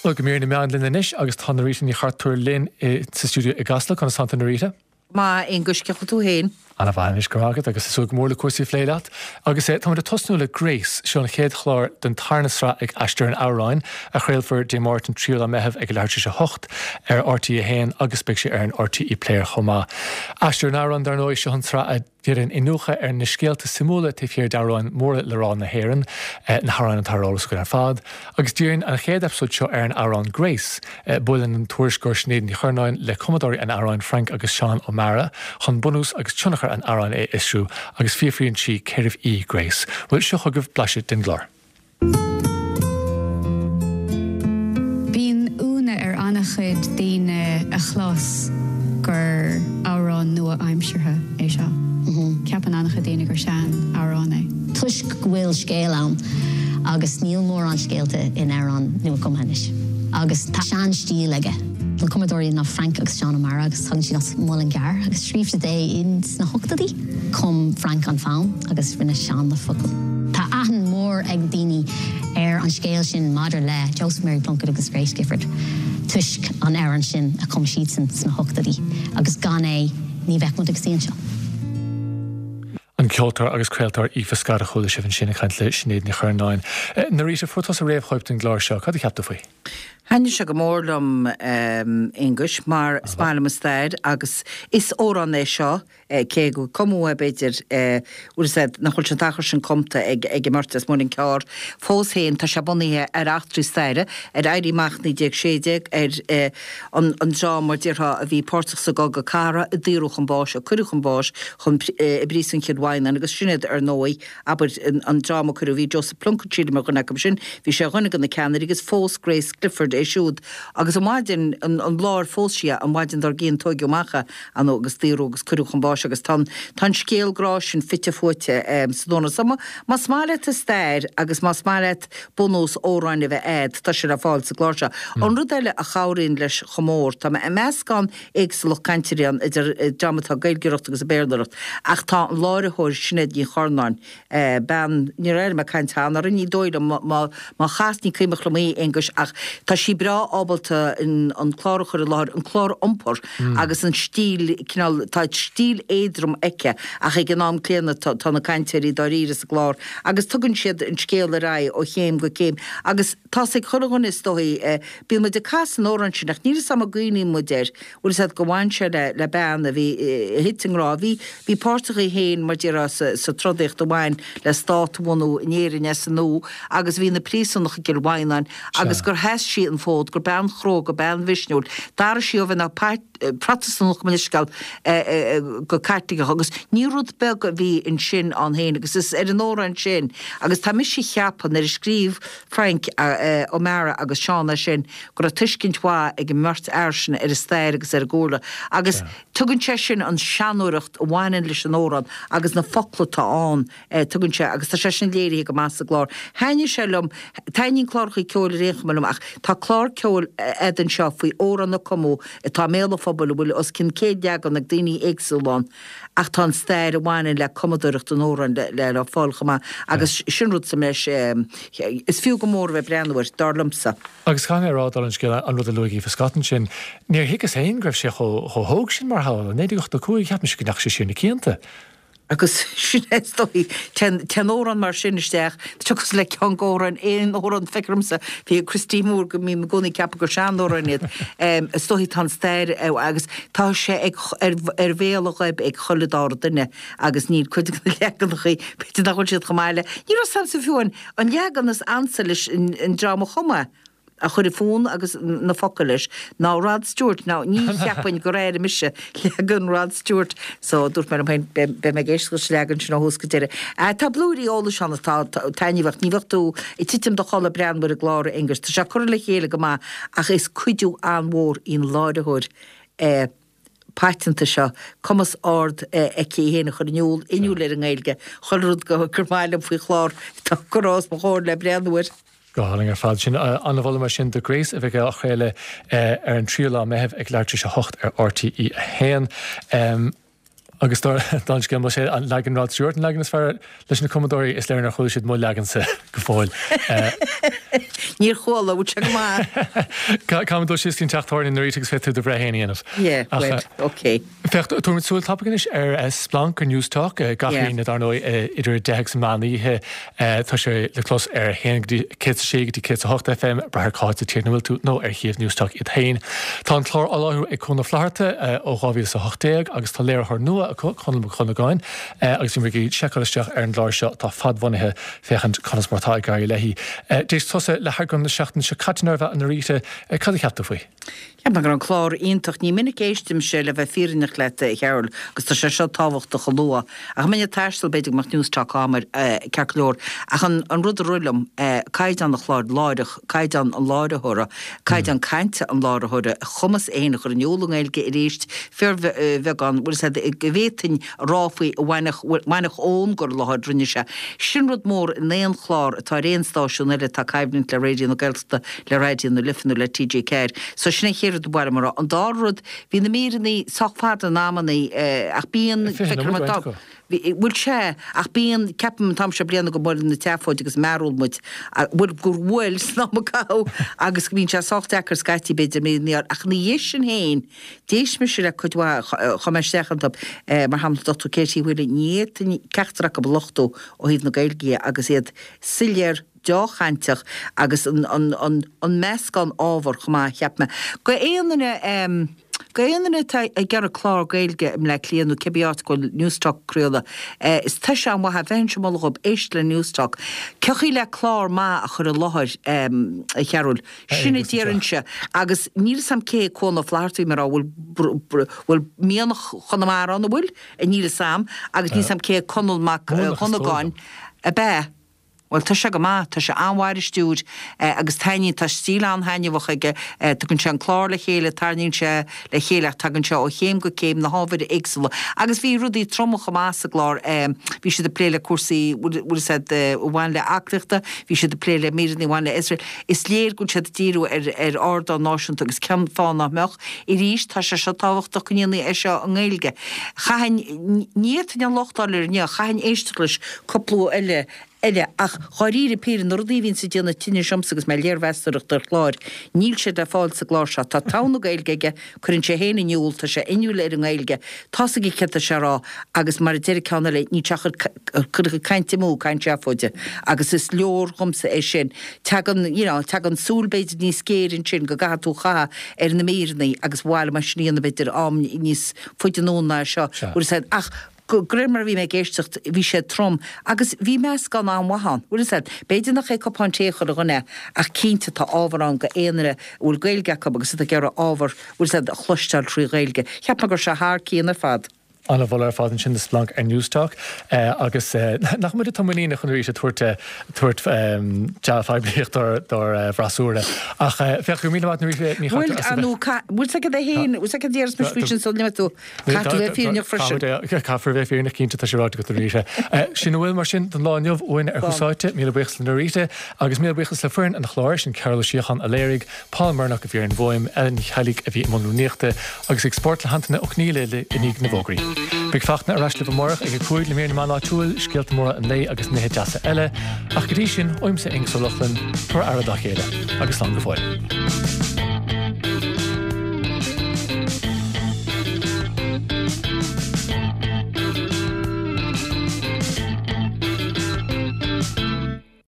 Well, go mír na meán linn inis agus tá na rita ní chartúir linn sa stúdio i Gasla chun Santa Narita. Má in gusce tú héin. Anna bhain is gorágad agus is súg mórla cuasaí phléileat. Agus tá mar a tosnúla Grace seán chéad chlár den tarnasra ag Aistear an Áráin a chréilfar dé Martin tríola meheh ag leirte se hocht RTí a héin agus beic sé an RTí pléir chomá. Aistear an Áráin dar nóis se hansra a dhéann inúcha na scéalta simúla tí fér d'Áráin móra le rán na héireann na Háráin an tarrálas go ar fad. Agus dúinn an chéad episód seo ar an Áráin Grace bulan an tuairisgóir snéad ní chornáin le commodóir an Áráin Frank agus Sean O'Mara chun bunús agus tunnachar an Áráin é isisiú agus fiafríonn si ceirbh í Grace. Bhfuil seo chugah blaise den glár. Bhíon úna ar annachchuid daoine a chlás gur Áráin nua aimseartha é seo. Ceapan annachchuid daoine gur sean Áráin é. Tuis bhfuil scéal ann agus níl mór an scéalta in Áráin nua cumhanis. Agus tá sean stíl aige. An commodóí na Frank agus Sean O'Mara agus thug si as Mullingar agus tríomh dé ins na hochtadaí cum Frank an fáin agus rinne Sean na focail. Tá ahan mór ag daoine ar an scéal sin maidir le Joseph Mary Plunkett agus Grace Gifford. Tuisc an airan sin a cum siad san na hochtadaí agus gan é ní bheith mu ag síon seo. An ceoltar agus creaaltar ífascar a chuúla sibhann sinna chaint le snéad ní chornáin. Na rita futas a réamhchoipt an glár seo, cad cheapta faoi? Hanne se go mórlam English mar spálam staid agus is órán é seo cé go comú a beidir na chuil sin tachar sin comta ag martas mór in ceár fós héin tá se buníthe ar achtrií staire ar éirí machnaí déag séideag ar an drámar dtíortha a bhí pórtach sa gaga cara a dtíúch an báis a cuireach an báis chun brísan chiadhhain agus sinad ar nóí aber an dráma chuir bhí Joseph Plunkett tríad mar gona sin bhí sé gona gan na ceannaí agus fós Grace Gifford é siúd agus an maidin an bláir fósia an maidin dar géan tógiú macha an agus tíú agus cuireach an báis agus tan scéalgrá sin fitte fute sadóna sama mas málet a stair agus mas málet bonús óráin bheith éad tá sé a fáil sa gláirse an rudaile a chaín leis chomór tá a meascán ag sa lochcantirían idir dramatá gailgireacht agus a béirdarat ach tá an láirithóir sinnéad í chornáin ben ní réir me caiintán ar ní dóide má chasní céimech lomí English ach tá sí bra ábalta an chlárachar a láir an chlár ompor agus an stíl tá stíl éadrum eice ach ag gnám cléanna tá na caiintéirí daríras a glár agus tugann siad an scéal a rá ó chéim go céim agus tá ag chulagan is dóí bí me de cas an óran sin nach ní sam a gcuoine modéir úr sé go bhainse le ben a bhí hitingrá hí páirrtaí héin mar dtíra sa trodécht do bhain le státmhú inéirin san nó agus hí na prísan nach gur bhainan agus gur heis si an fód gur ben chró go ben visnúil dar siú bhna protestantach muniscail go cartige agus ní rud be go bhí in sin an héin agus is ar an óra an sin agus tá mis si cheapan ar scríb Frank O'Mara agus Seánna sin gur a tuiscinntá ag mert airsin ar stair agus ar ggóla agus tugann sé sin an seanúirecht bhhain leis an óran agus na folata an tugann sé agus tá sé sin léirí go más a glár. Haine selum tainín chláirchaí ceol réchmanum ach tá chlár ceol an seo faoi óran na comú tá méla fphobal bhfuil os cin céad an ag daoine éagsúláin ach tá stair bhhain le commodúirecht an óran le a fáilchama agus sinrút sa meis is fiú go mór bheith breanúir darlamsa. Agus chaine rádal an scéile an rud a luigí fa scatan sin, níor higus héin greibh sé thóg sin mar hála, néidir go cuaig cheap mis go nach sé sinna céanta. Agus sin étóí ten óran mar sinnisteach, tugus le an góran éon óran fecrumsa hí Christí Moore go mí gúna ceappa go sean óranid stohí tan stair agus tá sé ar bhéalach ag choladára duine agus níl chuide leganchaí pete nach chuil siad chomáile. Ní sam sa fiúin an legan is ansalis in drama chuma. A chur fón agus na focalis ná Rod Stewart ná ní cheappain go réir mise legan Rod Stewart so dúirt mar be me géisco legan sin hósca deire. Tá blúí óla seanna tainíhacht níhachtú i titim do chola brean mar a gláir English. Tá se chur le chéile go má ach is cuiidú an mór ín láideúir páitanta seo commas ard cí héna chur inúil ar an éilge churúd go churmáilem faoi chlár tá gorás mo chóir le breanúir. Gohaling ar fád sin an bhla mar sin de Grace a bheith a chéile ar an tríolá meheh ag leirte se hocht ar RTí a héan. agus dáil go sé an legan rád stúirt an legan is fear leis na Commodóí is leir nach chuil siad mó legan sa go fáil. Níor chóla bú te má. Commodó sí cín teachtáir in rítegus fé tú de bhrehéanaanamh. OK. Fecht túir súil tapganis Splunk ar Newstalk gaithí na darnó idir 10 sa mánaíthe tá sé le clós ar héanagadí cé sé dí cé 8 FM brethir cáid a tíirnahfuil tú nó ar chiomh Newstalk i tain. Tá an chlár aláthú ag chuna flaharta ó 2008 agus tá léir nua a chuna gáin agus im rí seáisteach ar an láir seo tá fadmhaithe féchant chunas martá gair lehí. Dééis tosa le gan na seachtain se catinarmh an ríte cad cheapta faoi. Ja me an chlár ionintach ní minic éistim se le bheith fírinach le cheall agus tá sé seo táhacht a cholua. A minne taistal beidir mar Newstalk ámar ceirlór ach an rud a rulam caiid an na chláir láidech, caiid an láidethóra, caiid an cainte an láidethóra chumas éanach ar an jólang eilge i réist fear bhegan bhfuil sé bhétain ráfaí bhainach ón gur láid rinne se. Sin rud mór néon chlár atá réonstáisiún eile tá caibnint le réidir na gelsta le réidir na lifanú le TJ Care. So sinna chéir do bar mar an dárud hí na míraní sochfád an námaní ach bíon bhfuil sé ach bíon ceapam tam se blianana go bud na teafáid agus merúil muid bhfuil gur bhfuil snáá agus bhín se sochtechar scaití beidir míar ach na dhé sin héin déis me se le chuidhá chomeistechantab mar ham dotú céirtí bhfuil níiad ceachtarach go lochtú ó híad na gailgí agus iad siléir deáchainteach agus an meascán ábhar chumá cheapme. Go éanana gar a chlár gailge im le líanú cebeát go Newstalk cruúla. Is teise an wathe bhaintsemála go éist le Newstalk. Cechaí le chlár má a chur a láthir chearúil. Sinna déiranse agus níl sam cé cóna fláirtaí mar bhfuil míanach chunamár anna bhfuil a níl sam agus ní sam cé conulmach chunagáin a bé. Well tá se go má tá se anhhair stúd agus tainí tá stíl an hainehach aige tugann se an chlár le chéile tarnín se le chéile tagann se ó chéim go céim na hábhid éagsúla. Agus bhí rudí tromacha más a glár bhí si de pléile cuasaí bhhain le acliachta, bhí si de pléile míraní bhhain le Israel. Is léir gúil se díú ar ardá náisiúnta agus cean fána meach i ríis tá se se táhacht dochaníana é seo an ghilge. Chahain níiad an lochtáir ne chahain éisteachlis coplú eile ach choiríri pírin nó díhín sa díanana tinine siomsagus me léirhestarach tar chláir, níl sé de fáil sa glár se, tá tána gailgeige chuann sé héna niúil tá sé inúil ar an gailge, tása í ceta se rá agus mar deir ceanna le ní teachar chucha caiinte mú caiint teafóide, agus is leor chumsa é sin. Tegan súlbéid níos céirinn sin go gaú cha ar na mírnaí agus bháil mar sníanana beidir am níos fuideanóna seo, úr sé ach Grimmer bhí mé géistecht bhí sé trom agus bhí meas gan an wahan. Bhfuil sé beidir nach é copántécha a gunne ach cínta tá ábharrán go éanare bhfuil gailge agus a gear ábhar bhfuil sé chluisteil trí gailge. Cheap me gur se thar cían ar fad. Anna bhil ar fád an sin Splunk ar Newstalk agus nach muid tamína chun rí sé tuairte teáibbliocht dar bhrasúra ach fech go míle ní bhfuil se a héin ús a déir spéisisin son tú fíneach frisin. Caafar bheith fíorna cinnta tá séráte go ríise. Sin bhfuil mar sin don láineh óin ar chusáite míle buchas na ríte agus míle buchas le furin an chláir sin Carol Siochan a léirigh Palmarnach a bhí an bhim an chaigh a bhí manúnéachta agus export le hantainna ó níile le inig na bógraí. Big fachna arráisle bhmórach ag cuaig le ména mála túil scialta móra an lé agus nethe deasa eile ach go dtí sin oimsa ing solachlan tar airad a chéile agus an go fáil.